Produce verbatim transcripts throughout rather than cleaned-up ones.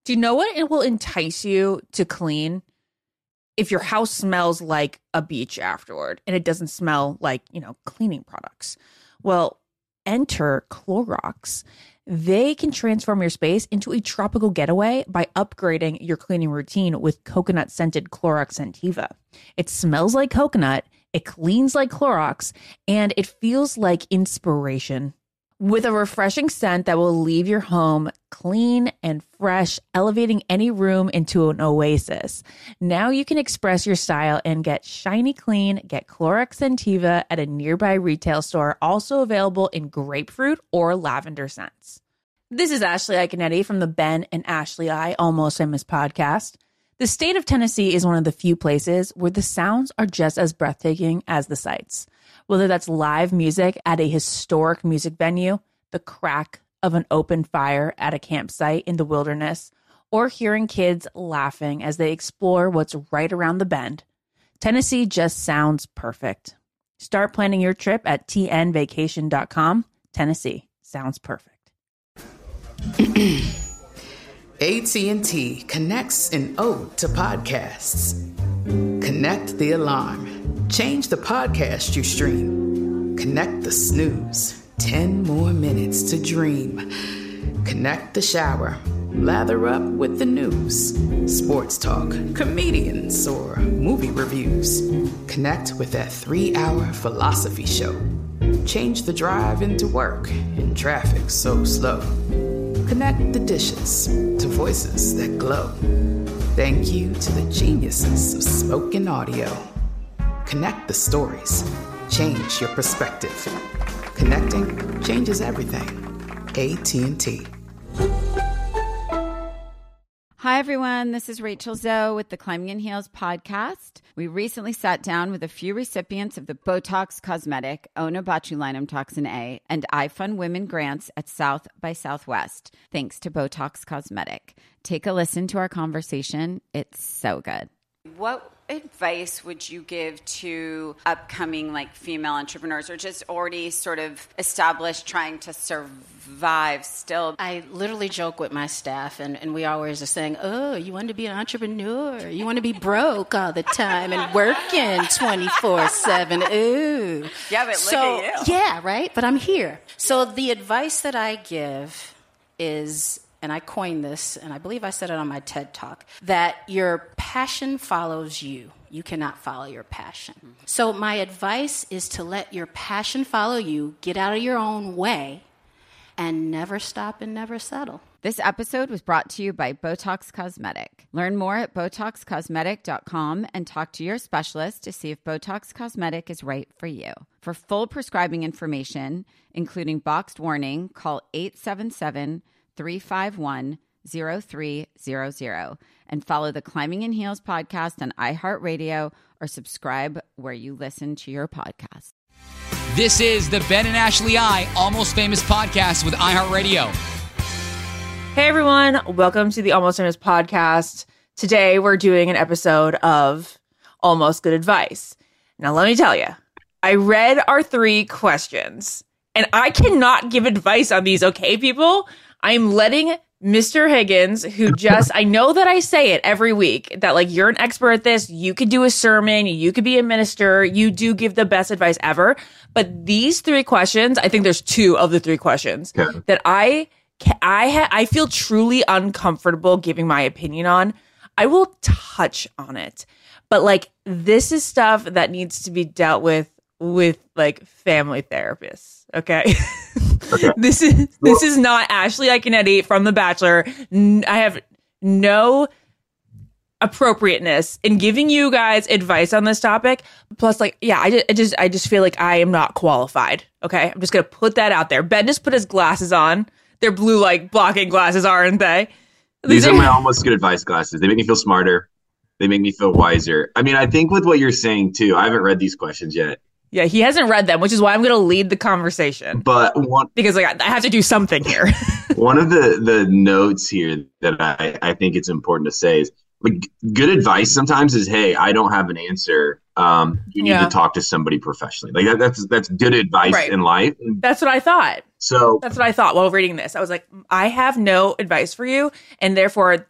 Do you know what it will entice you to clean? If your house smells like a beach afterward and it doesn't smell like, you know, cleaning products. Well, enter Clorox. They can transform your space into a tropical getaway by upgrading your cleaning routine with coconut-scented Clorox Scentiva. It smells like coconut, it cleans like Clorox, and it feels like inspiration. With a refreshing scent that will leave your home clean and fresh, elevating any room into an oasis. Now you can express your style and get shiny clean. Get Clorox Scentiva at a nearby retail store, also available in grapefruit or lavender scents. This is Ashley Iaconetti from the Ben and Ashley I Almost Famous podcast. The state of Tennessee is one of the few places where the sounds are just as breathtaking as the sights. Whether that's live music at a historic music venue, the crack of an open fire at a campsite in the wilderness, or hearing kids laughing as they explore what's right around the bend, Tennessee just sounds perfect. Start planning your trip at t n vacation dot com. Tennessee sounds perfect. A T and T connects an ode to podcasts. Connect the alarm. Change the podcast you stream. Connect the snooze. Ten more minutes to dream. Connect the shower. Lather up with the news. Sports talk, comedians, or movie reviews. Connect with that three-hour philosophy show. Change the drive into work in traffic so slow. Connect the dishes to voices that glow. Thank you to the geniuses of spoken audio. Connect the stories. Change your perspective. Connecting changes everything. A T and T. Hi, everyone. This is Rachel Zoe with the Climbing in Heels podcast. We recently sat down with a few recipients of the Botox Cosmetic, Onabotulinum Toxin A, and iFund Women grants at South by Southwest, thanks to Botox Cosmetic. Take a listen to our conversation. It's so good. What advice would you give to upcoming like female entrepreneurs or just already sort of established trying to survive still? I literally joke with my staff and, and we always are saying, oh, you want to be an entrepreneur? You want to be broke all the time and working twenty-four seven. Ooh. Yeah, but so, look at you. Yeah, right? But I'm here. So the advice that I give is, and I coined this, and I believe I said it on my TED Talk, that your passion follows you. You cannot follow your passion. Mm-hmm. So my advice is to let your passion follow you, get out of your own way, and never stop and never settle. This episode was brought to you by Botox Cosmetic. Learn more at botox cosmetic dot com and talk to your specialist to see if Botox Cosmetic is right for you. For full prescribing information, including boxed warning, call eight seven seven, three five one, zero three zero zero and follow the Climbing in Heels podcast on iHeartRadio or subscribe where you listen to your podcast. This is the Ben and Ashley I Almost Famous podcast with iHeartRadio. Hey everyone, welcome to the Almost Famous podcast. Today we're doing an episode of Almost Good Advice. Now let me tell you, I read our three questions and I cannot give advice on these, okay people? I'm letting Mister Higgins, who just, I know that I say it every week, that like you're an expert at this, you could do a sermon, you could be a minister, you do give the best advice ever. But these three questions, I think there's two of the three questions yeah. that I, I, ha- I feel truly uncomfortable giving my opinion on. I will touch on it. But like, this is stuff that needs to be dealt with with like family therapists. Okay. Okay. This is this is not Ashley Iaconetti from The Bachelor. I have no appropriateness in giving you guys advice on this topic. Plus, like, yeah, I just, I just, I just feel like I am not qualified. Okay, I'm just gonna put that out there. Ben just put his glasses on. They're blue light blocking glasses, aren't they? These, These are my almost good advice glasses. They make me feel smarter. They make me feel wiser. I mean, I think with what you're saying too. I haven't read these questions yet. Yeah, he hasn't read them, which is why I'm going to lead the conversation. But one, because like I have to do something here. One of the, the notes here that I, I think it's important to say is like good advice sometimes is, hey, I don't have an answer. Um, you need yeah. to talk to somebody professionally. Like that, that's that's good advice right. in life. That's what I thought. So that's what I thought while reading this. I was like, I have no advice for you, and therefore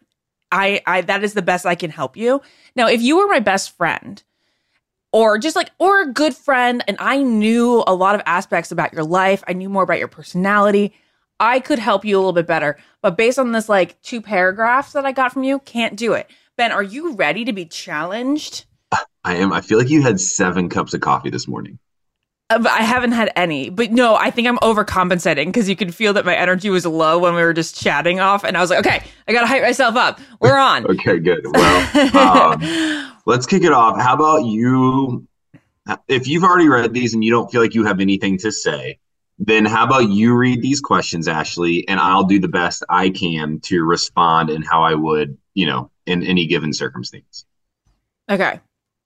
I, I that is the best I can help you. Now, if you were my best friend or just like, or a good friend, and I knew a lot of aspects about your life, I knew more about your personality, I could help you a little bit better. But based on this like two paragraphs that I got from you, can't do it. Ben, are you ready to be challenged? I am. I feel like you had seven cups of coffee this morning. Uh, but I haven't had any. But no, I think I'm overcompensating because you could feel that my energy was low when we were just chatting off. And I was like, okay, I got to hype myself up. We're on. Okay, good. Well, um, let's kick it off. How about you? If you've already read these and you don't feel like you have anything to say, then how about you read these questions, Ashley, and I'll do the best I can to respond in how I would, you know, in any given circumstance. Okay.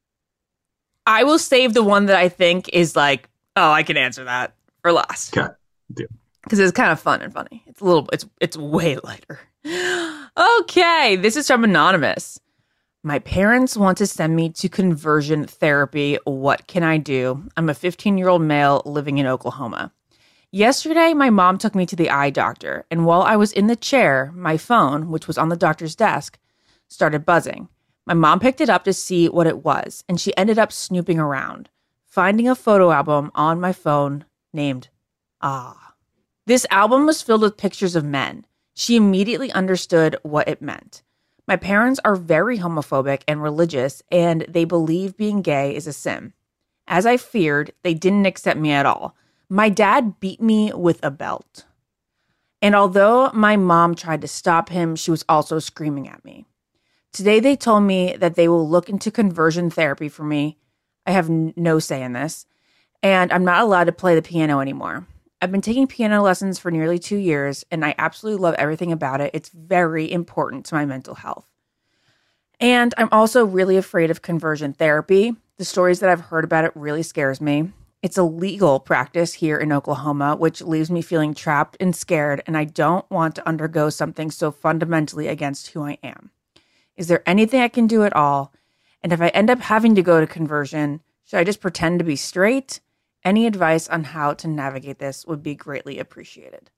I will save the one that I think is like, oh, I can answer that for last. Okay. Deal. Because it's kind of fun and funny. It's a little, it's it's way lighter. Okay, this is from Anonymous. My parents want to send me to conversion therapy. What can I do? I'm a fifteen-year-old male living in Oklahoma. Yesterday, my mom took me to the eye doctor, and while I was in the chair, my phone, which was on the doctor's desk, started buzzing. My mom picked it up to see what it was, and she ended up snooping around, finding a photo album on my phone named Ah. This album was filled with pictures of men. She immediately understood what it meant. My parents are very homophobic and religious, and they believe being gay is a sin. As I feared, they didn't accept me at all. My dad beat me with a belt. And although my mom tried to stop him, she was also screaming at me. Today, they told me that they will look into conversion therapy for me. I have n- no say in this, and I'm not allowed to play the piano anymore. I've been taking piano lessons for nearly two years, and I absolutely love everything about it. It's very important to my mental health. And I'm also really afraid of conversion therapy. The stories that I've heard about it really scares me. It's a legal practice here in Oklahoma, which leaves me feeling trapped and scared, and I don't want to undergo something so fundamentally against who I am. Is there anything I can do at all? And if I end up having to go to conversion, should I just pretend to be straight? Any advice on how to navigate this would be greatly appreciated.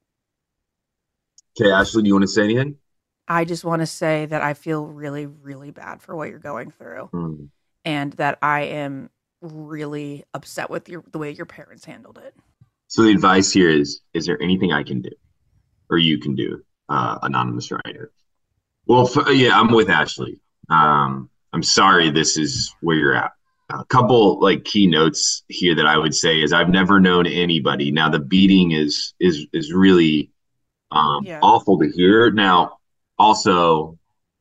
Okay, Ashley, do you want to say anything? I just want to say that I feel really, really bad for what you're going through. Mm. And that I am really upset with your the way your parents handled it. So the advice here is, is there anything I can do or you can do, uh, anonymous writer? Well, f- yeah, I'm with Ashley. Um, I'm sorry this is where you're at. A couple like key notes here that I would say is I've never known anybody. Now the beating is is is really um, yeah. awful to hear. Now also,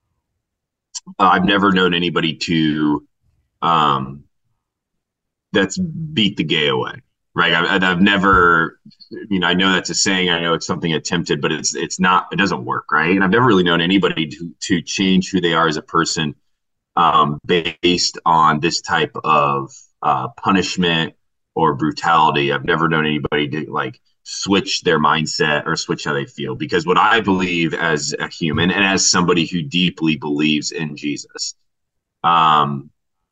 uh, I've never known anybody to um, that's beat the gay away. Right. I've, I've never, you know, I know that's a saying. I know it's something attempted, but it's it's not, it doesn't work. Right. And I've never really known anybody to, to change who they are as a person um, based on this type of uh, punishment or brutality. I've never known anybody to like switch their mindset or switch how they feel, because what I believe as a human and as somebody who deeply believes in Jesus, um,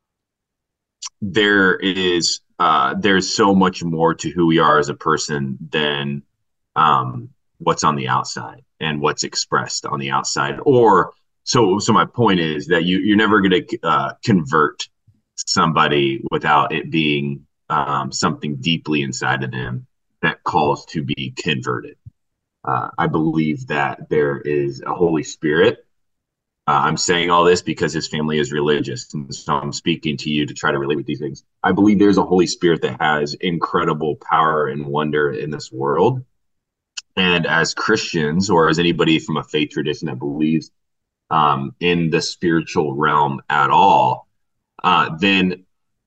there is uh, there's so much more to who we are as a person than um, what's on the outside and what's expressed on the outside. Or so so my point is that you, you're never going to uh, convert somebody without it being um, something deeply inside of them that calls to be converted. Uh, I believe that there is a Holy Spirit. Uh, I'm saying all this because his family is religious, and so I'm speaking to you to try to relate with these things. I believe there's a Holy Spirit that has incredible power and wonder in this world. And as Christians, or as anybody from a faith tradition that believes um, in the spiritual realm at all, uh, then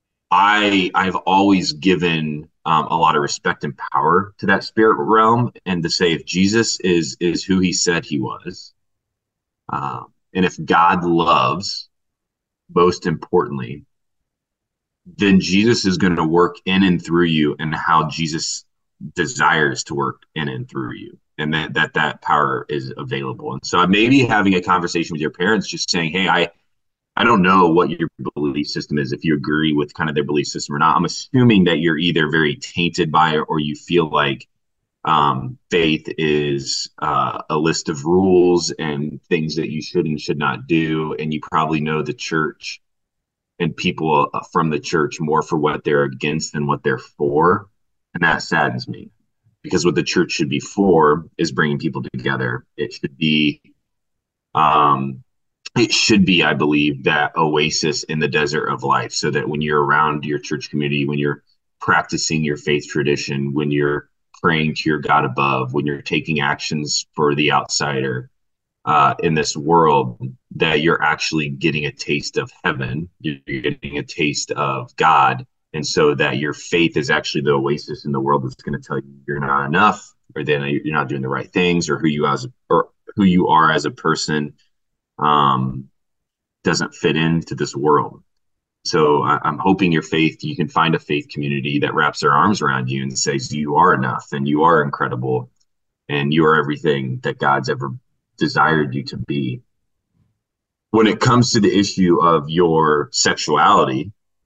I I've always given um, a lot of respect and power to that spirit realm, and to say if Jesus is is who he said he was. Um, And if God loves, most importantly, then Jesus is going to work in and through you, and how Jesus desires to work in and through you, and that that, that power is available. And so maybe having a conversation with your parents, just saying, hey, I, I don't know what your belief system is, if you agree with kind of their belief system or not. I'm assuming that you're either very tainted by it, or you feel like Um, faith is uh, a list of rules and things that you should and should not do. And you probably know the church and people from the church more for what they're against than what they're for. And that saddens me, because what the church should be for is bringing people together. It should be, um, it should be, I believe, that oasis in the desert of life, so that when you're around your church community, when you're practicing your faith tradition, when you're praying to your God above, when you're taking actions for the outsider uh, in this world, that you're actually getting a taste of heaven, you're getting a taste of God. And so that your faith is actually the oasis in the world that's going to tell you you're not enough, or then you're not doing the right things, or who you as or who you are as a person um, doesn't fit into this world. So I, I'm hoping your faith, you can find a faith community that wraps their arms around you and says you are enough and you are incredible and you are everything that God's ever desired you to be. When it comes to the issue of your sexuality,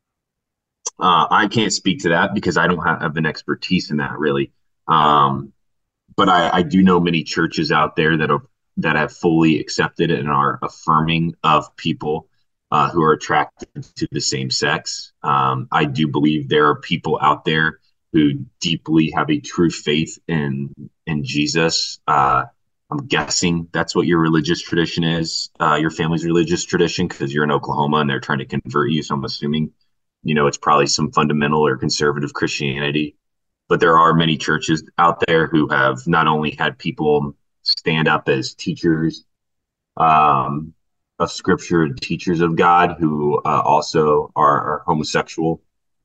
uh, I can't speak to that because I don't have, have an expertise in that really. Um, but I, I do know many churches out there that are that have fully accepted and are affirming of people Uh, who are attracted to the same sex. Um, I do believe there are people out there who deeply have a true faith in in Jesus. Uh, I'm guessing that's what your religious tradition is, uh, your family's religious tradition, because you're in Oklahoma and they're trying to convert you. So I'm assuming, you know, it's probably some fundamental or conservative Christianity. But there are many churches out there who have not only had people stand up as teachers, um, of scripture, teachers of God who uh, also are, are homosexual.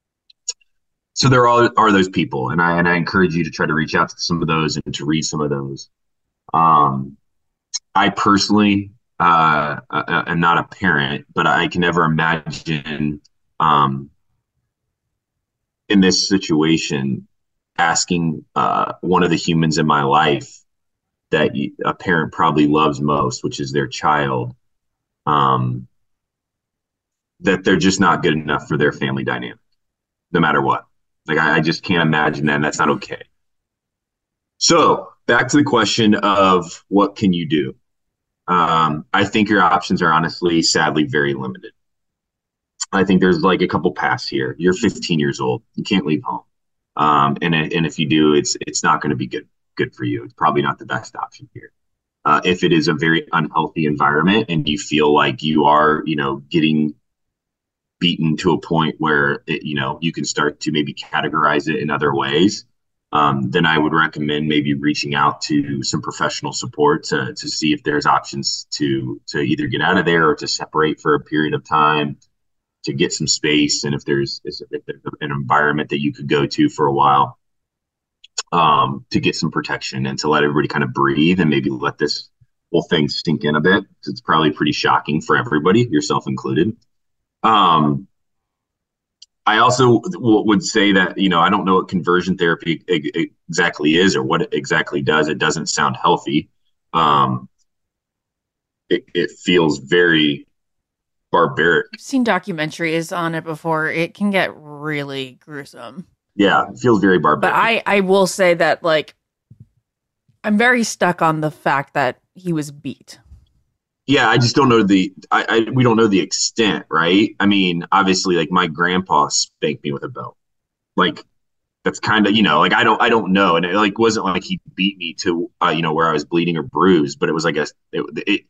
So there are, are those people. And I, and I encourage you to try to reach out to some of those and to read some of those. Um, I personally uh, uh, am not a parent, but I can never imagine um, in this situation asking uh, one of the humans in my life that a parent probably loves most, which is their child, um, that they're just not good enough for their family dynamic, no matter what. Like, I, I just can't imagine that, and that's not okay. So back to the question of what can you do? Um, I think your options are honestly, sadly, very limited. I think there's like a couple paths here. You're fifteen years old. You can't leave home. Um, and, and if you do, it's, it's not going to be good, good for you. It's probably not the best option here. Uh, if it is a very unhealthy environment and you feel like you are, you know, getting beaten to a point where, it, you know, you can start to maybe categorize it in other ways, um, then I would recommend maybe reaching out to some professional support to, to see if there's options to, to either get out of there or to separate for a period of time, to get some space. And if there's, if there's an environment that you could go to for a while, um, to get some protection and to let everybody kind of breathe and maybe let this whole thing sink in a bit. It's probably pretty shocking for everybody, yourself included. Um, I also w- would say that, you know, I don't know what conversion therapy e- exactly is or what it exactly does. It doesn't sound healthy. Um, it, it feels very barbaric. I've seen documentaries on it before. It can get really gruesome. Yeah, it feels very barbaric. But I, I will say that, like, I'm very stuck on the fact that he was beat. Yeah, I just don't know the, I, I we don't know the extent, right? I mean, obviously, like, my grandpa spanked me with a belt. Like, that's kind of, you know, like, I don't, I don't know. And it, like, wasn't like he beat me to, uh, you know, where I was bleeding or bruised, but it was like a, it, it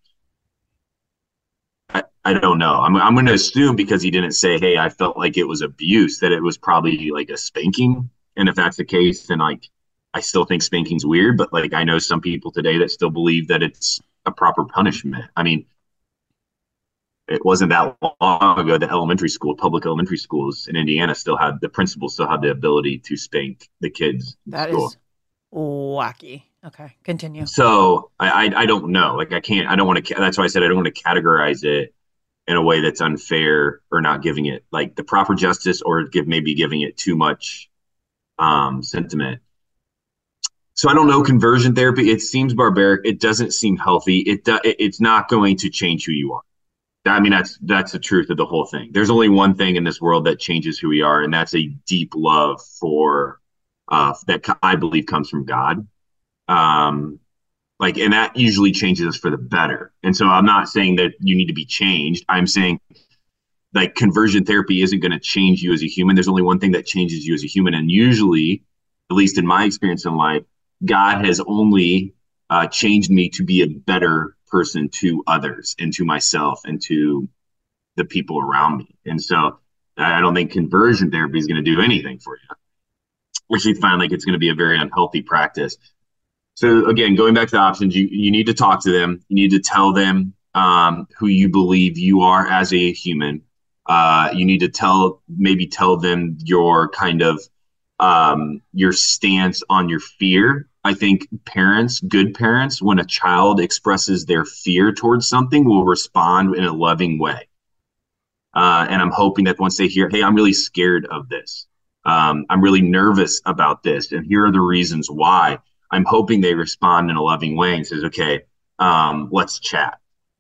I, I don't know. I'm, I'm going to assume because he didn't say, hey, I felt like it was abuse, that it was probably like a spanking. And if that's the case, then, like, I still think spanking's weird, but, like, I know some people today that still believe that it's a proper punishment. I mean, it wasn't that long ago that elementary school, public elementary schools in Indiana still had, the principals still had the ability to spank the kids. That school. is wacky. Okay, continue. So I, I I don't know. Like, I can't, I don't want to, that's why I said I don't want to categorize it in a way that's unfair or not giving it like the proper justice or give maybe giving it too much um, sentiment. So I don't know conversion therapy. It seems barbaric. It doesn't seem healthy. It do, it's not going to change who you are. I mean, that's that's the truth of the whole thing. There's only one thing in this world that changes who we are, and that's a deep love for uh, that I believe comes from God. Um, like, and that usually changes us for the better. And so I'm not saying that you need to be changed. I'm saying like conversion therapy isn't going to change you as a human. There's only one thing that changes you as a human. And usually, at least in my experience in life, God has only uh, changed me to be a better person to others and to myself and to the people around me. And so I don't think conversion therapy is going to do anything for you. Which you find like it's going to be a very unhealthy practice. So again, going back to the options, you, you need to talk to them. You need to tell them um, who you believe you are as a human. Uh, you need to tell, maybe tell them your kind of, um, your stance on your fear. I think parents, good parents, when a child expresses their fear towards something, will respond in a loving way. Uh, and I'm hoping that once they hear, hey, I'm really scared of this. Um, I'm really nervous about this. And here are the reasons why. I'm hoping they respond in a loving way and says, okay, um, let's chat.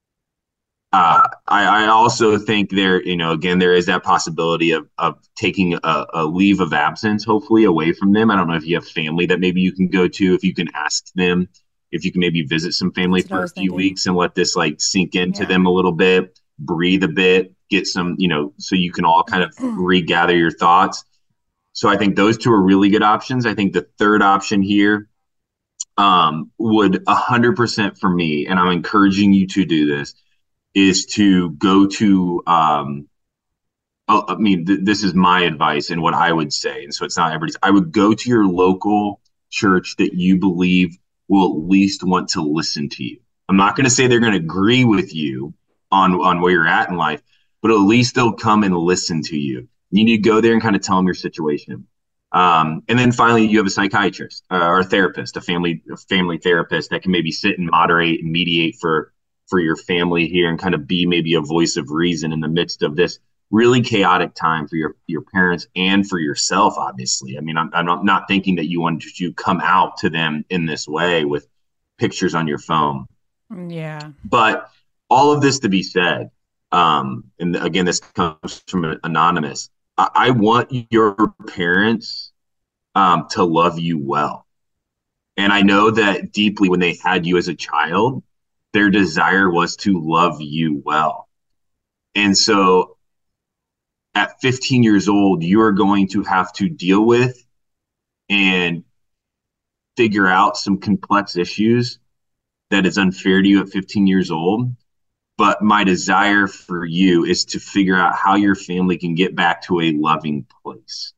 Uh, I, I also think there, you know, again, there is that possibility of, of taking a, a leave of absence, hopefully away from them. I don't know if you have family that maybe you can go to, if you can ask them, if you can maybe visit some family for a few thinking. weeks and let this like sink into yeah. them a little bit, breathe a bit, get some, you know, so you can all kind of regather your thoughts. So I think those two are really good options. I think the third option here um, would one hundred percent for me, and I'm encouraging you to do this, is to go to, um, oh, I mean, th- this is my advice and what I would say. And so it's not everybody's. I would go to your local church that you believe will at least want to listen to you. I'm not going to say they're going to agree with you on, on where you're at in life, but at least they'll come and listen to you. You need to go there and kind of tell them your situation. Um, and then finally, you have a psychiatrist uh, or a therapist, a family a family therapist that can maybe sit and moderate and mediate for, for your family here and kind of be maybe a voice of reason in the midst of this really chaotic time for your, your parents and for yourself, obviously. I mean, I'm, I'm not thinking that you want to come out to them in this way with pictures on your phone. Yeah. But all of this to be said, um, and again, this comes from an anonymous, I, I want your parents um, to love you well. And I know that deeply when they had you as a child, their desire was to love you well. And so at fifteen years old, you are going to have to deal with and figure out some complex issues that is unfair to you at fifteen years old. But my desire for you is to figure out how your family can get back to a loving place.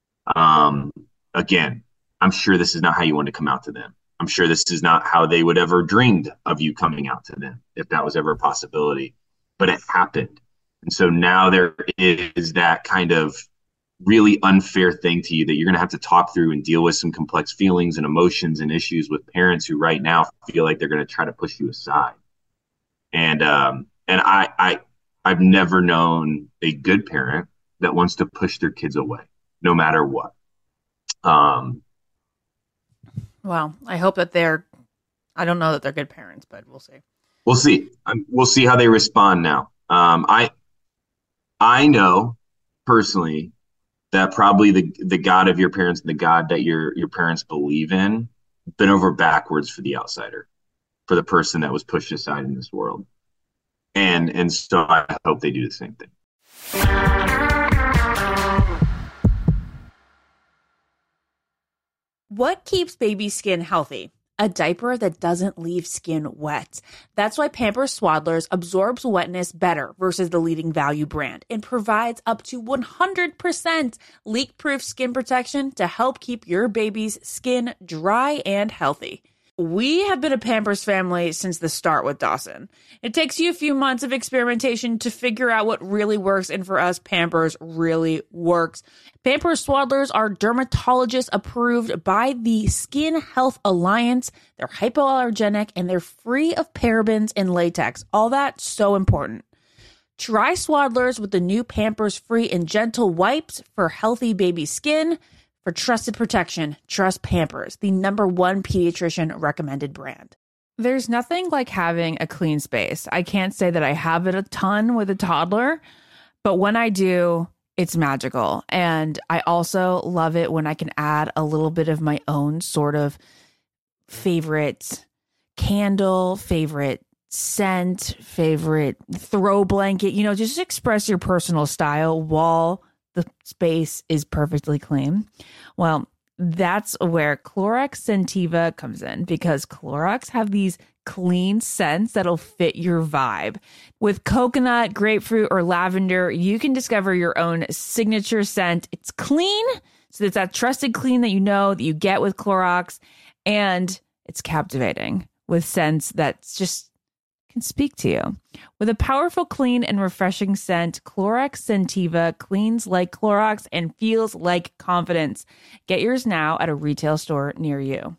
Um, again, I'm sure this is not how you want to come out to them. I'm sure this is not how they would ever dreamed of you coming out to them, if that was ever a possibility. But it happened. And so now there is that kind of really unfair thing to you that you're going to have to talk through and deal with some complex feelings and emotions and issues with parents who right now feel like they're going to try to push you aside. And um, and I, I, I've never known a good parent that wants to push their kids away, no matter what. Um, well, I hope that they're, I don't know that they're good parents, but we'll see. We'll see. Um, we'll see how they respond now. Um, I, I know personally that probably the the God of your parents and the God that your your parents believe in bent over backwards for the outsider, for the person that was pushed aside in this world. And and so I hope they do the same thing. What keeps baby skin healthy? A diaper that doesn't leave skin wet. That's why Pampers Swaddlers absorbs wetness better versus the leading value brand and provides up to one hundred percent leak-proof skin protection to help keep your baby's skin dry and healthy. We have been a Pampers family since the start with Dawson. It takes you a few months of experimentation to figure out what really works, and for us, Pampers really works. Pampers Swaddlers are dermatologist approved by the Skin Health Alliance. They're hypoallergenic and they're free of parabens and latex. All that so important. Try Swaddlers with the new Pampers Free and Gentle wipes for healthy baby skin. For trusted protection, trust Pampers, the number one pediatrician recommended brand. There's nothing like having a clean space. I can't say that I have it a ton with a toddler, but when I do, It's magical. And I also love it when I can add a little bit of my own sort of favorite candle, favorite scent, favorite throw blanket, you know, just express your personal style while the space is perfectly clean. Well, that's where Clorox Scentiva comes in, because Clorox have these clean scents that'll fit your vibe. With coconut, grapefruit, or lavender, you can discover your own signature scent. It's clean, so it's that trusted clean that you know that you get with Clorox, and it's captivating with scents that's just can speak to you. With a powerful, clean, and refreshing scent, Clorox Scentiva cleans like Clorox and feels like confidence. Get yours now at a retail store near you.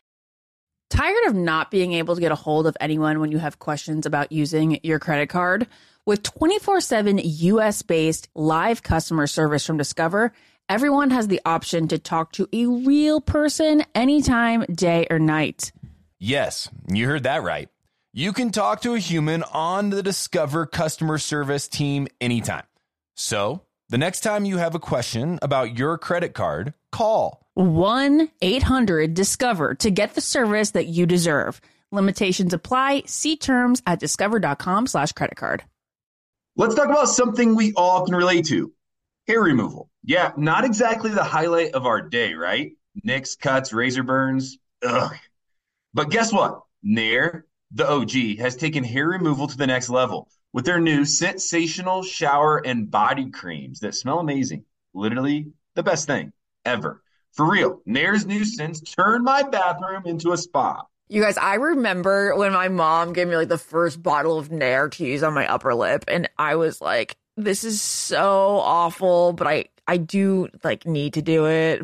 Tired of not being able to get a hold of anyone when you have questions about using your credit card? With twenty-four seven U S-based live customer service from Discover, everyone has the option to talk to a real person anytime, day or night. Yes, you heard that right. You can talk to a human on the Discover customer service team anytime. So, the next time you have a question about your credit card, call one eight hundred discover to get the service that you deserve. Limitations apply. See terms at discover.com slash credit card. Let's talk about something we all can relate to. Hair removal. Yeah, not exactly the highlight of our day, right? Nicks, cuts, razor burns. Ugh. But guess what? Nair, the O G, has taken hair removal to the next level with their new sensational shower and body creams that smell amazing. Literally the best thing ever. For real, Nair's new scents turned my bathroom into a spa. You guys, I remember when my mom gave me like the first bottle of Nair to use on my upper lip, and I was like, this is so awful, but I I do like need to do it.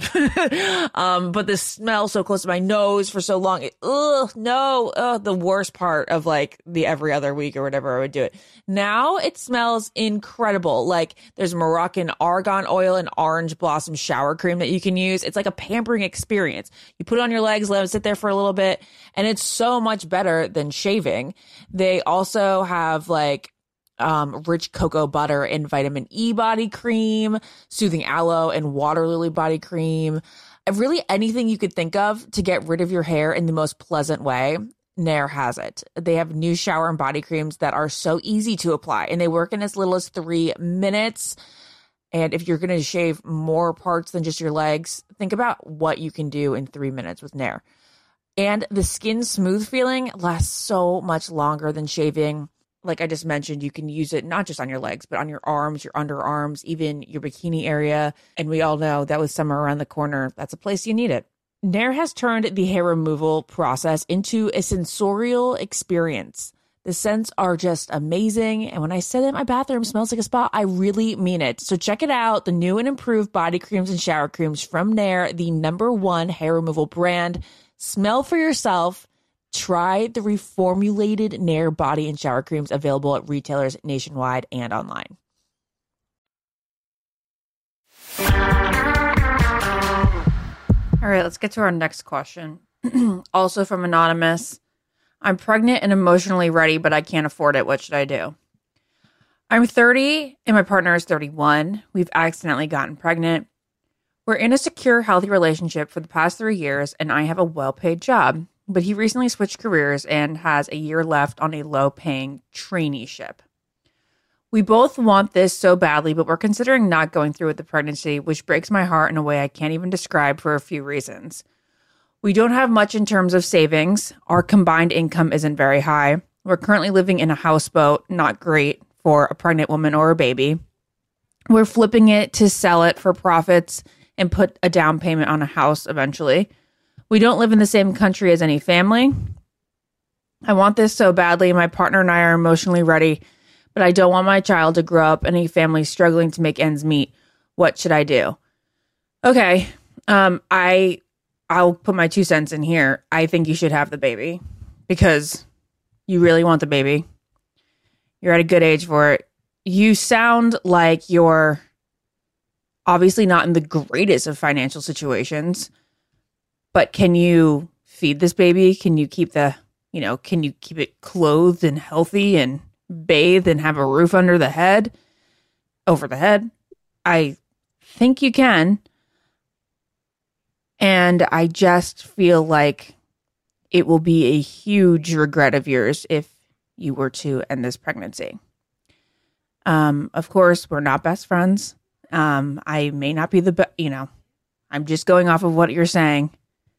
um, but the smell so close to my nose for so long, it, ugh, no, ugh, the worst part of like the every other week or whatever I would do it. Now it smells incredible. Like there's Moroccan argan oil and orange blossom shower cream that you can use. It's like a pampering experience. You put it on your legs, let it sit there for a little bit, and it's so much better than shaving. They also have like Um, rich cocoa butter and vitamin E body cream, soothing aloe and water lily body cream. Really anything you could think of to get rid of your hair in the most pleasant way, Nair has it. They have new shower and body creams that are so easy to apply, and they work in as little as three minutes. And if you're going to shave more parts than just your legs, think about what you can do in three minutes with Nair. And the skin smooth feeling lasts so much longer than shaving. Like I just mentioned, you can use it not just on your legs, but on your arms, your underarms, even your bikini area. And we all know that with summer around the corner, that's a place you need it. Nair has turned the hair removal process into a sensorial experience. The scents are just amazing. And when I say that my bathroom smells like a spa, I really mean it. So check it out. The new and improved body creams and shower creams from Nair, the number one hair removal brand. Smell for yourself. Try the reformulated Nair body and shower creams available at retailers nationwide and online. All right, let's get to our next question. Also from Anonymous. I'm pregnant and emotionally ready, but I can't afford it. What should I do? I'm thirty and my partner is thirty-one. We've accidentally gotten pregnant. We're in a secure, healthy relationship for the past three years, and I have a well-paid job. But he recently switched careers and has a year left on a low-paying traineeship. We both want this so badly, but we're considering not going through with the pregnancy, which breaks my heart in a way I can't even describe for a few reasons. We don't have much in terms of savings. Our combined income isn't very high. We're currently living in a houseboat, not great for a pregnant woman or a baby. We're flipping it to sell it for profits and put a down payment on a house eventually. We don't live in the same country as any family. I want this so badly. My partner and I are emotionally ready, but I don't want my child to grow up in a family struggling to make ends meet. What should I do? Okay, um, I, I'll put my two cents in here. I think you should have the baby because you really want the baby. You're at a good age for it. You sound like you're obviously not in the greatest of financial situations. But can you feed this baby? Can you keep the, you know, can you keep it clothed and healthy and bathed and have a roof under the head, over the head? I think you can. And I just feel like it will be a huge regret of yours if you were to end this pregnancy. Um, of course, we're not best friends. Um, I may not be the best, you know, I'm just going off of what you're saying.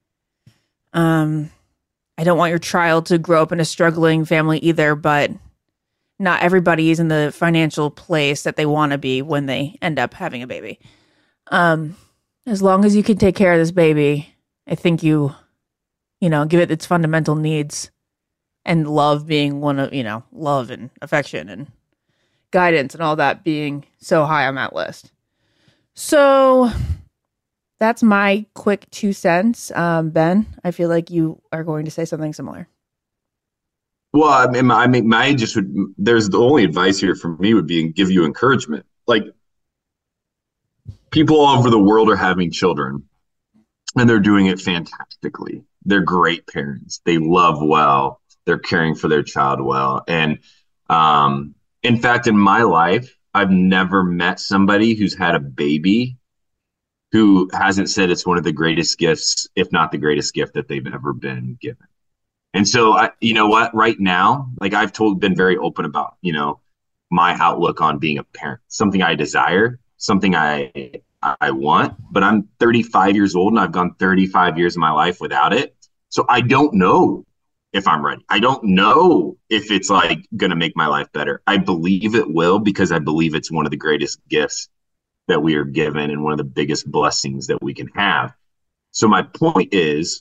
Um, I don't want your child to grow up in a struggling family either, but not everybody is in the financial place that they want to be when they end up having a baby. Um, as long as you can take care of this baby, I think you, you know, give it its fundamental needs, and love being one of, you know, love and affection and guidance and all that being so high on that list. So that's my quick two cents. Um, Ben, I feel like you are going to say something similar. Well, I mean, I mean, my just would, there's the only advice here from me would be give you encouragement. Like, people all over the world are having children and they're doing it fantastically. They're great parents. They love well. They're caring for their child well. And um, in fact, in my life, I've never met somebody who's had a baby who hasn't said it's one of the greatest gifts, if not the greatest gift that they've ever been given. And so, I, you know what, right now, like I've told, been very open about, you know, my outlook on being a parent, something I desire, something I, I want, but I'm thirty-five years old and I've gone thirty-five years of my life without it. So I don't know if I'm ready. I don't know if it's like going to make my life better. I believe it will, because I believe it's one of the greatest gifts that we are given and one of the biggest blessings that we can have. So my point is,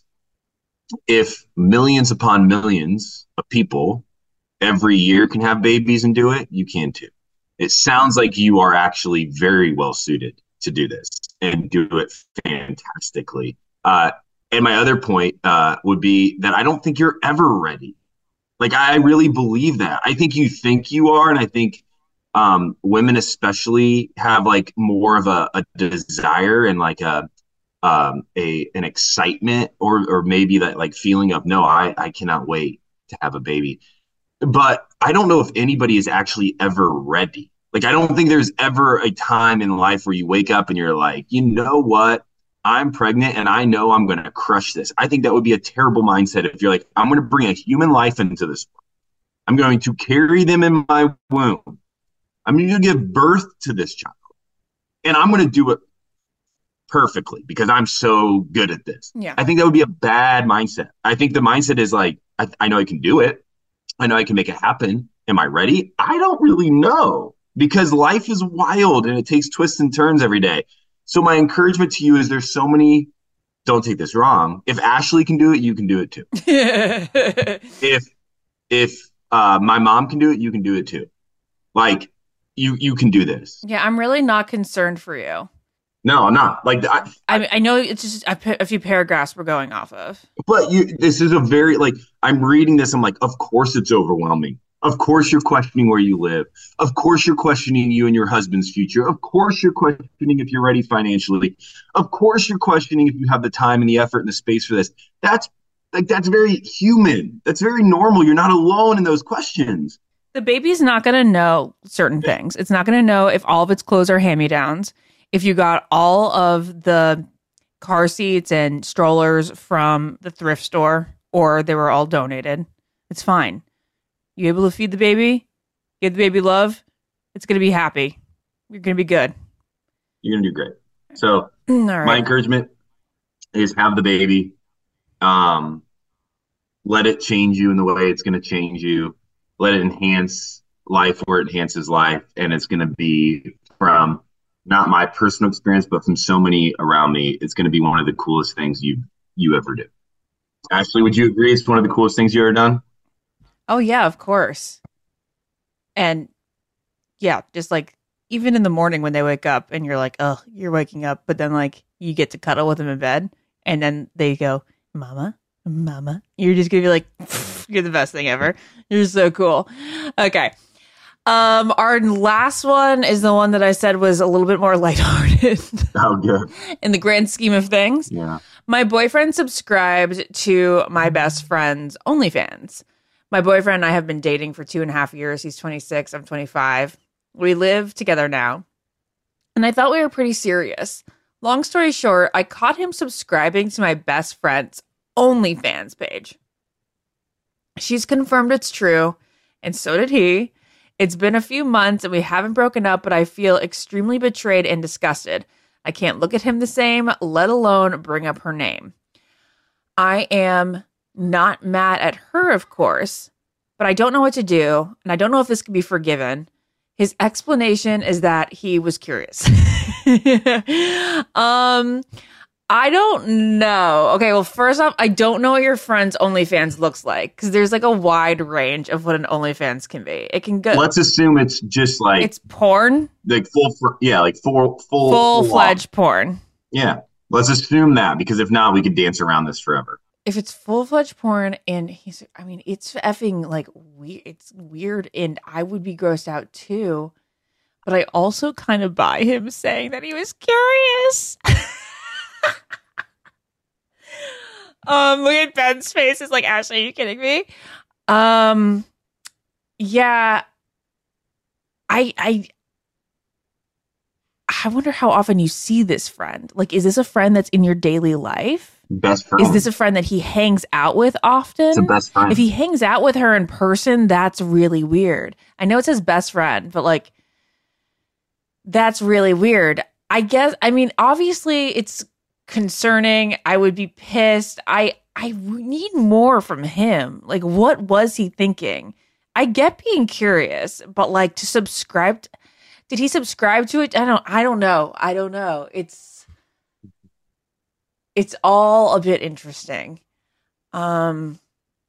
if millions upon millions of people every year can have babies and do it, you can too. It sounds like you are actually very well suited to do this and do it fantastically. Uh, and my other point uh, would be that I don't think you're ever ready. Like, I really believe that. I think you think you are. And I think um, women especially have like more of a, a desire and like a, um, a, an excitement or, or maybe that like feeling of, no, I, I cannot wait to have a baby. But I don't know if anybody is actually ever ready. Like, I don't think there's ever a time in life where you wake up and you're like, you know what? I'm pregnant and I know I'm going to crush this. I think that would be a terrible mindset if you're like, I'm going to bring a human life into this world. I'm going to carry them in my womb. I'm going to give birth to this child. And I'm going to do it perfectly because I'm so good at this. Yeah. I think that would be a bad mindset. I think the mindset is like, I, I know I can do it. I know I can make it happen. Am I ready? I don't really know, because life is wild and it takes twists and turns every day. So my encouragement to you is there's so many, don't take this wrong. If Ashley can do it, you can do it too. if if uh, my mom can do it, you can do it too. Like, you you can do this. Yeah, I'm really not concerned for you. No, I'm not. Like, I, I, I know it's just a, a few paragraphs we're going off of. But you, this is a very, like, I'm reading this. I'm like, of course it's overwhelming. Of course you're questioning where you live. Of course you're questioning you and your husband's future. Of course you're questioning if you're ready financially. Of course you're questioning if you have the time and the effort and the space for this. That's like, that's very human. That's very normal. You're not alone in those questions. The baby's not going to know certain things. It's not going to know if all of its clothes are hand-me-downs, if you got all of the car seats and strollers from the thrift store or they were all donated. It's fine. You able to feed the baby? Give the baby love? It's going to be happy. You're going to be good. You're going to do great. So all right. My encouragement is have the baby. Um, let it change you in the way it's going to change you. Let it enhance life where it enhances life. And it's going to be from not my personal experience, but from so many around me, it's going to be one of the coolest things you you ever do. Ashley, would you agree it's one of the coolest things you ever done? Oh, yeah, of course. And yeah, just like even in the morning when they wake up and you're like, oh, you're waking up. But then like you get to cuddle with them in bed and then they go, mama, mama. You're just going to be like, you're the best thing ever. You're so cool. Okay. Um, our last one is the one that I said was a little bit more lighthearted. Oh, good. In the grand scheme of things. Yeah. My boyfriend subscribed to my best friend's OnlyFans. My boyfriend and I have been dating for two and a half years. He's twenty-six. I'm twenty-five. We live together now. And I thought we were pretty serious. Long story short, I caught him subscribing to my best friend's OnlyFans page. She's confirmed it's true, and so did he. It's been a few months and we haven't broken up, but I feel extremely betrayed and disgusted. I can't look at him the same, let alone bring up her name. I am not mad at her, of course, but I don't know what to do, and I don't know if this can be forgiven. His explanation is that he was curious. um, I don't know. Okay, well, first off, I don't know what your friend's OnlyFans looks like, because there's like a wide range of what an OnlyFans can be. It can go. Let's assume it's just like it's porn, like full, fr- yeah, like full, full, full fledged porn. Yeah, let's assume that, because if not, we could dance around this forever. If it's full-fledged porn and he's, I mean, it's effing like weird. It's weird, and I would be grossed out too. But I also kind of buy him saying that he was curious. um, look at Ben's face. It's like, Ashley, are you kidding me? Um, yeah. I I I wonder how often you see this friend. Like, is this a friend that's in your daily life? Best friend. Is this a friend that he hangs out with often? It's a best friend. If he hangs out with her in person, that's really weird. I know it's his best friend, but like, that's really weird. I guess, I mean, obviously it's concerning. I would be pissed. I, I need more from him. Like, what was he thinking? I get being curious, but like to subscribe, to, did he subscribe to it? I don't, I don't know. I don't know. It's, It's all a bit interesting. Um,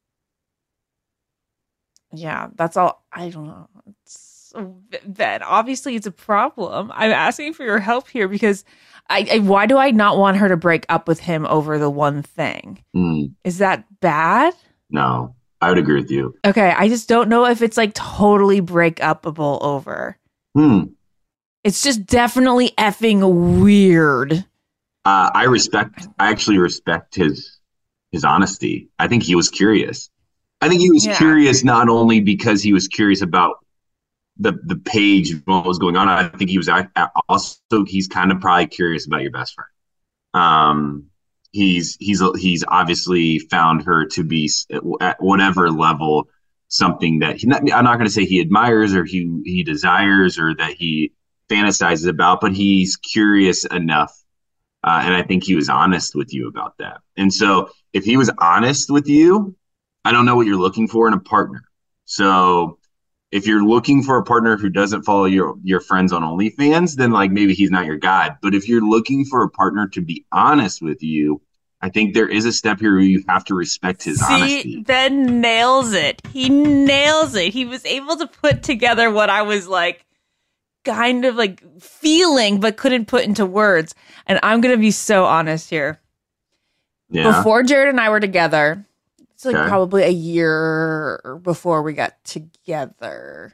yeah, that's all. I don't know. It's so bad. Obviously, it's a problem. I'm asking for your help here because I, I why do I not want her to break up with him over the one thing? Mm. Is that bad? No, I would agree with you. Okay, I just don't know if it's like totally break upable over. Hmm. It's just definitely effing weird. Uh, I respect. I actually respect his his honesty. I think he was curious. I think he was Yeah. curious not only because he was curious about the the page, what was going on. I think he was also he's kind of probably curious about your best friend. Um, he's he's he's obviously found her to be at whatever level something that he. Not, I'm not going to say he admires or he he desires or that he fantasizes about, but he's curious enough. Uh, and I think he was honest with you about that. And so if he was honest with you, I don't know what you're looking for in a partner. So if you're looking for a partner who doesn't follow your, your friends on OnlyFans, then like maybe he's not your guy. But if you're looking for a partner to be honest with you, I think there is a step here where you have to respect his See, honesty. Ben nails it. He nails it. He was able to put together what I was like, kind of like feeling but couldn't put into words. And I'm gonna be so honest here. Yeah. Before Jared and I were together, it's like Okay. probably a year before we got together,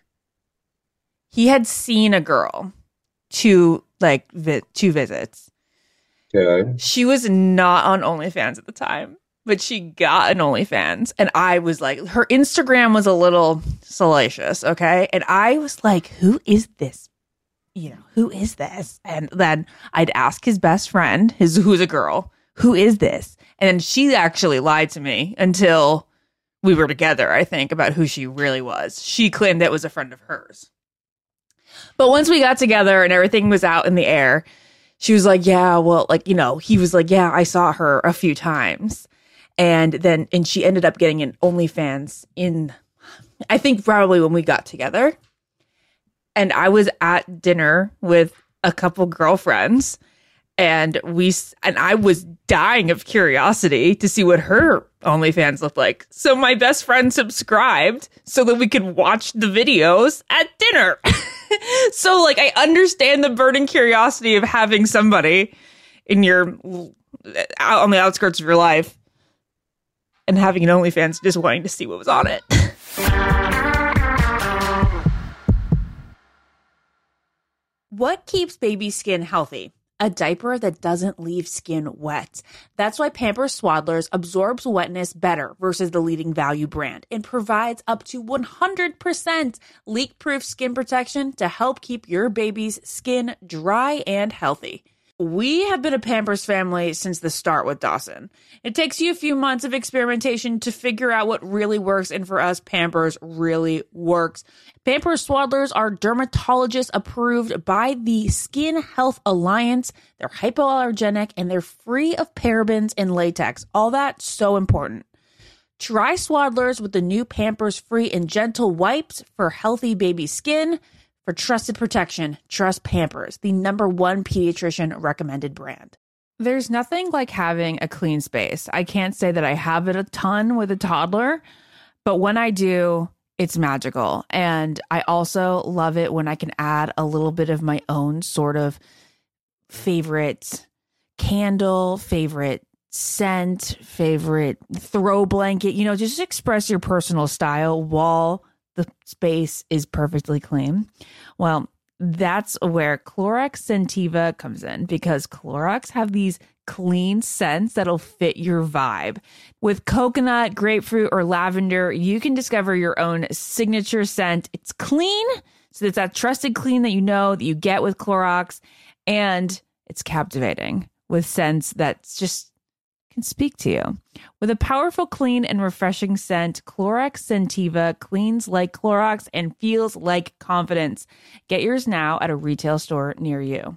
he had seen a girl two like vi- two visits. Okay. She was not on OnlyFans at the time, but she got an OnlyFans. And I was like, her Instagram was a little salacious, okay? And I was like, who is this? You know, who is this? And then I'd ask his best friend, his who's a girl, who is this? And then she actually lied to me until we were together, I think, about who she really was. She claimed that it was a friend of hers. But once we got together and everything was out in the air, she was like, yeah, well, like, you know, he was like, yeah, I saw her a few times. And then, and she ended up getting an OnlyFans in, I think probably when we got together. And I was at dinner with a couple girlfriends, and we and I was dying of curiosity to see what her OnlyFans looked like. So my best friend subscribed so that we could watch the videos at dinner. So like I understand the burning curiosity of having somebody in your out on the outskirts of your life and having an OnlyFans, just wanting to see what was on it. What keeps baby skin healthy? a diaper that doesn't leave skin wet. That's why Pampers Swaddlers absorbs wetness better versus the leading value brand and provides up to one hundred percent leak-proof skin protection to help keep your baby's skin dry and healthy. We have been a Pampers family since the start with Dawson. It takes you a few months of experimentation to figure out what really works, and for us, Pampers really works. Pampers Swaddlers are dermatologist approved by the Skin Health Alliance. They're hypoallergenic and they're free of parabens and latex. All that so important. Try Swaddlers with the new Pampers Free and Gentle wipes for healthy baby skin. For trusted protection, trust Pampers, the number one pediatrician recommended brand. There's nothing like having a clean space. I can't say that I have it a ton with a toddler, but when I do, it's magical. And I also love it when I can add a little bit of my own sort of favorite candle, favorite scent, favorite throw blanket, you know, just express your personal style while the space is perfectly clean. Well, that's where Clorox Scentiva comes in, because Clorox have these clean scents that'll fit your vibe. With coconut, grapefruit, or lavender, you can discover your own signature scent. It's clean, so it's that trusted clean that you know that you get with Clorox, and it's captivating with scents that's just can speak to you. With a powerful, clean, and refreshing scent, Clorox Scentiva cleans like Clorox and feels like confidence. Get yours now at a retail store near you.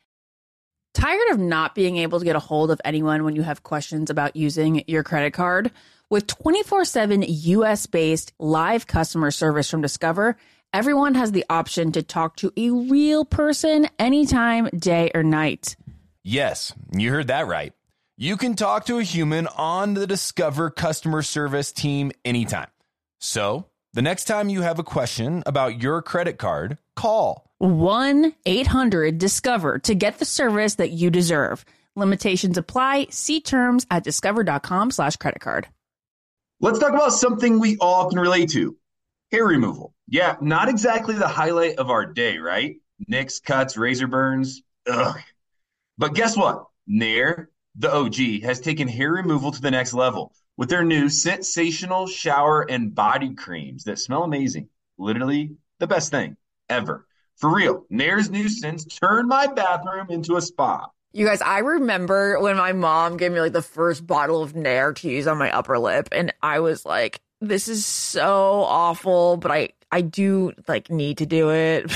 Tired of not being able to get a hold of anyone when you have questions about using your credit card? With twenty-four seven U S-based live customer service from Discover, everyone has the option to talk to a real person anytime, day or night. Yes, you heard that right. You can talk to a human on the Discover customer service team anytime. So, the next time you have a question about your credit card, call one eight hundred discover to get the service that you deserve. Limitations apply. See terms at discover.com slash credit card. Let's talk about something we all can relate to. Hair removal. Yeah, not exactly the highlight of our day, right? Nicks, cuts, razor burns. Ugh. But guess what? Nair, the O G, has taken hair removal to the next level with their new sensational shower and body creams that smell amazing. Literally the best thing ever. For real, Nair's new scents turned my bathroom into a spa. You guys, I remember when my mom gave me like the first bottle of Nair to use on my upper lip, and I was like, this is so awful, but I I do like need to do it.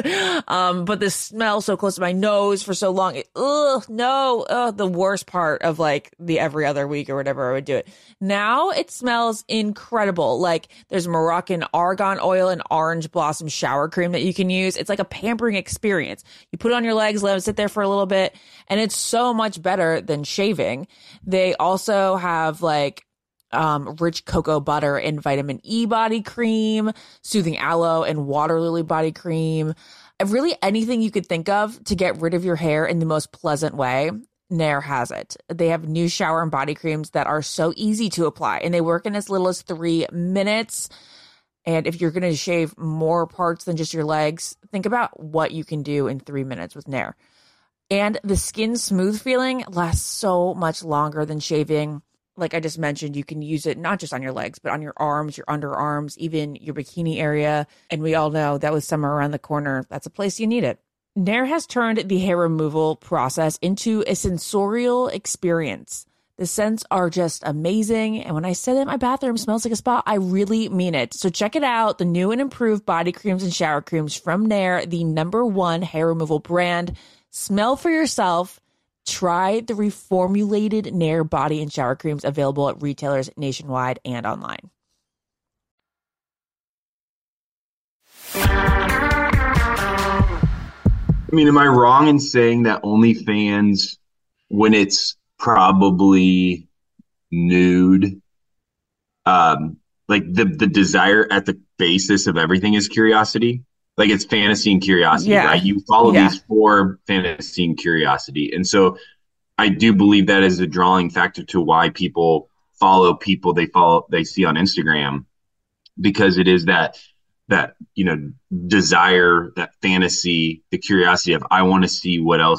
um, but the smell so close to my nose for so long, it, ugh, no, ugh, the worst part of like the every other week or whatever I would do it. Now it smells incredible. Like there's Moroccan argan oil and orange blossom shower cream that you can use. It's like a pampering experience. You put it on your legs, let it sit there for a little bit, and it's so much better than shaving. They also have like Um, rich cocoa butter and vitamin E body cream, soothing aloe and water lily body cream. Really anything you could think of to get rid of your hair in the most pleasant way, Nair has it. They have new shower and body creams that are so easy to apply, and they work in as little as three minutes. And if you're going to shave more parts than just your legs, think about what you can do in three minutes with Nair. And the skin smooth feeling lasts so much longer than shaving. Like I just mentioned, you can use it not just on your legs, but on your arms, your underarms, even your bikini area. And we all know that with summer around the corner, that's a place you need it. Nair has turned the hair removal process into a sensorial experience. The scents are just amazing. And when I say that my bathroom smells like a spa, I really mean it. So check it out. The new and improved body creams and shower creams from Nair, the number one hair removal brand. Smell for yourself. Try the reformulated Nair body and shower creams available at retailers nationwide and online. I mean, am I wrong in saying that OnlyFans, when it's probably nude, um, like the, the desire at the basis of everything is curiosity? Like it's fantasy and curiosity, yeah. right? You follow yeah. these for fantasy and curiosity. And so I do believe that is a drawing factor to why people follow people they follow, they see on Instagram, because it is that, that, you know, desire, that fantasy, the curiosity of, I want to see what else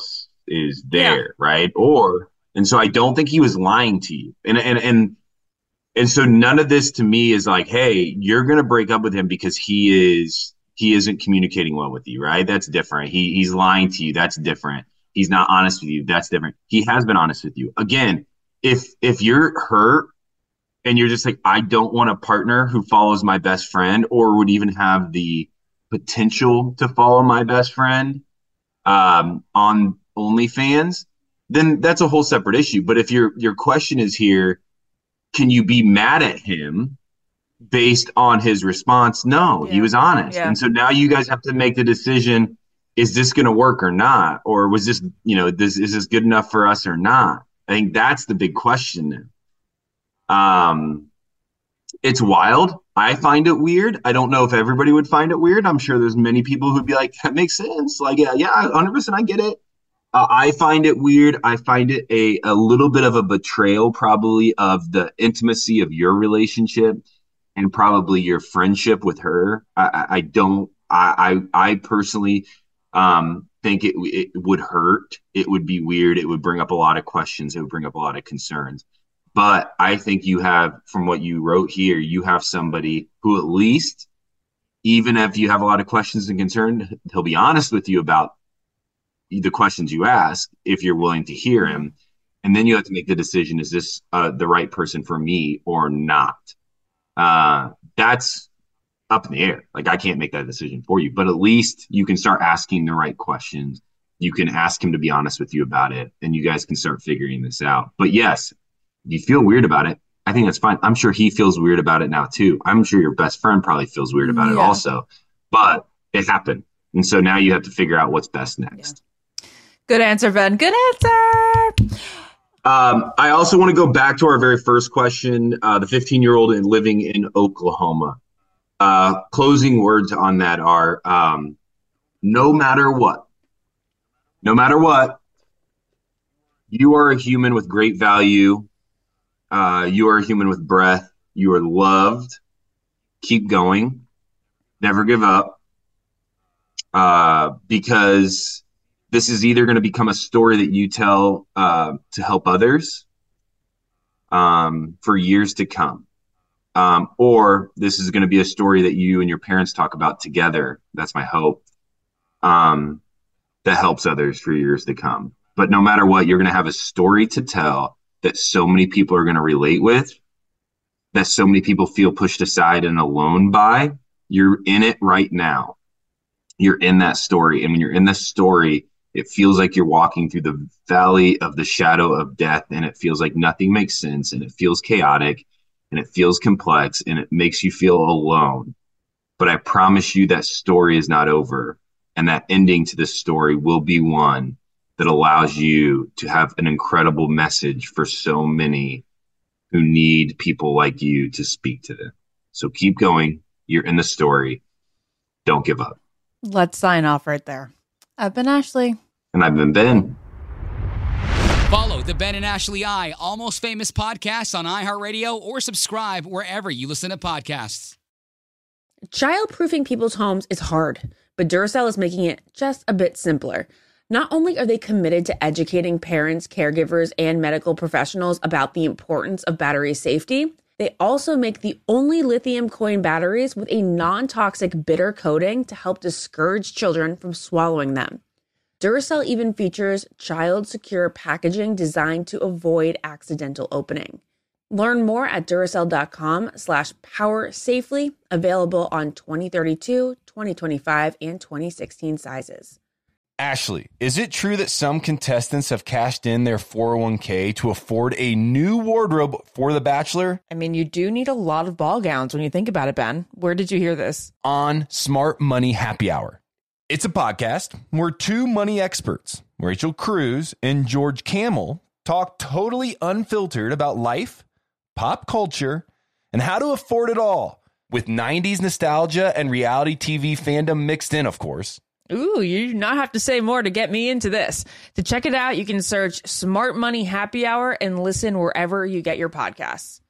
is there, yeah. right? Or and so I don't think he was lying to you. And and and and so none of this to me is like, hey, you're gonna break up with him because he is he isn't communicating well with you, right? That's different. He he's lying to you. That's different. He's not honest with you. That's different. He has been honest with you. Again, if if you're hurt and you're just like, I don't want a partner who follows my best friend or would even have the potential to follow my best friend um, on OnlyFans, then that's a whole separate issue. But if your your question is here, can you be mad at him based on his response? No, yeah. He was honest. Yeah. And so now you guys have to make the decision, is this going to work or not? Or was this, you know, this is this good enough for us or not? I think that's the big question now. Um, it's wild. I find it weird. I don't know if everybody would find it weird. I'm sure there's many people who'd be like, that makes sense. Like, yeah, yeah, one hundred percent I get it. Uh, I find it weird. I find it a, a little bit of a betrayal probably of the intimacy of your relationship and probably your friendship with her. I, I don't, I, I, I personally um, think it, it would hurt. It would be weird. It would bring up a lot of questions. It would bring up a lot of concerns. But I think you have, from what you wrote here, you have somebody who at least, even if you have a lot of questions and concerns, he'll be honest with you about the questions you ask if you're willing to hear him. And then you have to make the decision, is this uh, the right person for me or not? Uh, that's up in the air. Like, I can't make that decision for you, but at least you can start asking the right questions. You can ask him to be honest with you about it, and you guys can start figuring this out. But yes, if you feel weird about it, I think that's fine. I'm sure he feels weird about it now too. I'm sure your best friend probably feels weird about yeah. it also, but it happened. And so now you have to figure out what's best next. Yeah. Good answer, Ben. Good answer. Um, I also want to go back to our very first question, uh, the fifteen-year-old and living in Oklahoma. Uh, closing words on that are, um, no matter what, no matter what, you are a human with great value. Uh, you are a human with breath. You are loved. Keep going. Never give up. Uh, because this is either going to become a story that you tell uh, to help others um, for years to come. Um, or this is going to be a story that you and your parents talk about together. That's my hope. Um, that helps others for years to come. But no matter what, you're going to have a story to tell that so many people are going to relate with, that so many people feel pushed aside and alone by. You're in it right now. You're in that story. And when you're in this story, it feels like you're walking through the valley of the shadow of death, and it feels like nothing makes sense, and it feels chaotic, and it feels complex, and it makes you feel alone. But I promise you that story is not over, and that ending to this story will be one that allows you to have an incredible message for so many who need people like you to speak to them. So keep going. You're in the story. Don't give up. Let's sign off right there. I've been Ashley. And I've been Ben. Follow the Ben and Ashley I Almost Famous podcast on iHeartRadio or subscribe wherever you listen to podcasts. Childproofing people's homes is hard, but Duracell is making it just a bit simpler. Not only are they committed to educating parents, caregivers, and medical professionals about the importance of battery safety, they also make the only lithium coin batteries with a non-toxic bitter coating to help discourage children from swallowing them. Duracell even features child-secure packaging designed to avoid accidental opening. Learn more at Duracell.com slash power safely, available on twenty thirty-two, twenty twenty-five, and twenty sixteen sizes. Ashley, is it true that some contestants have cashed in their four oh one k to afford a new wardrobe for The Bachelor? I mean, you do need a lot of ball gowns when you think about it, Ben. Where did you hear this? On Smart Money Happy Hour. It's a podcast where two money experts, Rachel Cruz and George Kamel, talk totally unfiltered about life, pop culture, and how to afford it all, with nineties nostalgia and reality T V fandom mixed in, of course. Ooh, you do not have to say more to get me into this. To check it out, you can search Smart Money Happy Hour and listen wherever you get your podcasts.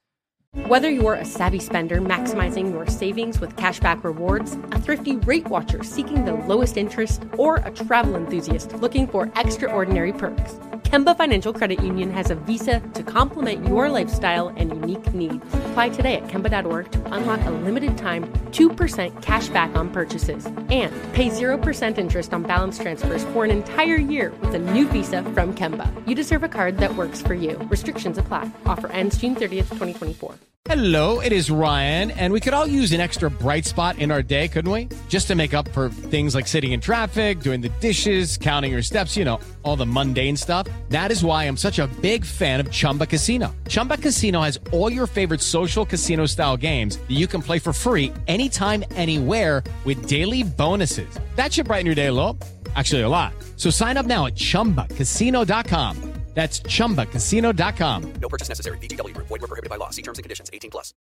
Whether you're a savvy spender maximizing your savings with cashback rewards, a thrifty rate watcher seeking the lowest interest, or a travel enthusiast looking for extraordinary perks, Kemba Financial Credit Union has a visa to complement your lifestyle and unique needs. Apply today at Kemba dot org to unlock a limited time two percent cash back on purchases and pay zero percent interest on balance transfers for an entire year with a new visa from Kemba. You deserve a card that works for you. Restrictions apply. Offer ends June thirtieth, twenty twenty-four. Hello, it is Ryan, and we could all use an extra bright spot in our day, couldn't we? Just to make up for things like sitting in traffic, doing the dishes, counting your steps, you know, all the mundane stuff. That is why I'm such a big fan of Chumba Casino. Chumba Casino has all your favorite social casino-style games that you can play for free anytime, anywhere with daily bonuses. That should brighten your day a little. Actually, a lot. So sign up now at chumba casino dot com. That's chumba casino dot com. No purchase necessary. V G W Group. Void where prohibited by law. See terms and conditions. eighteen plus.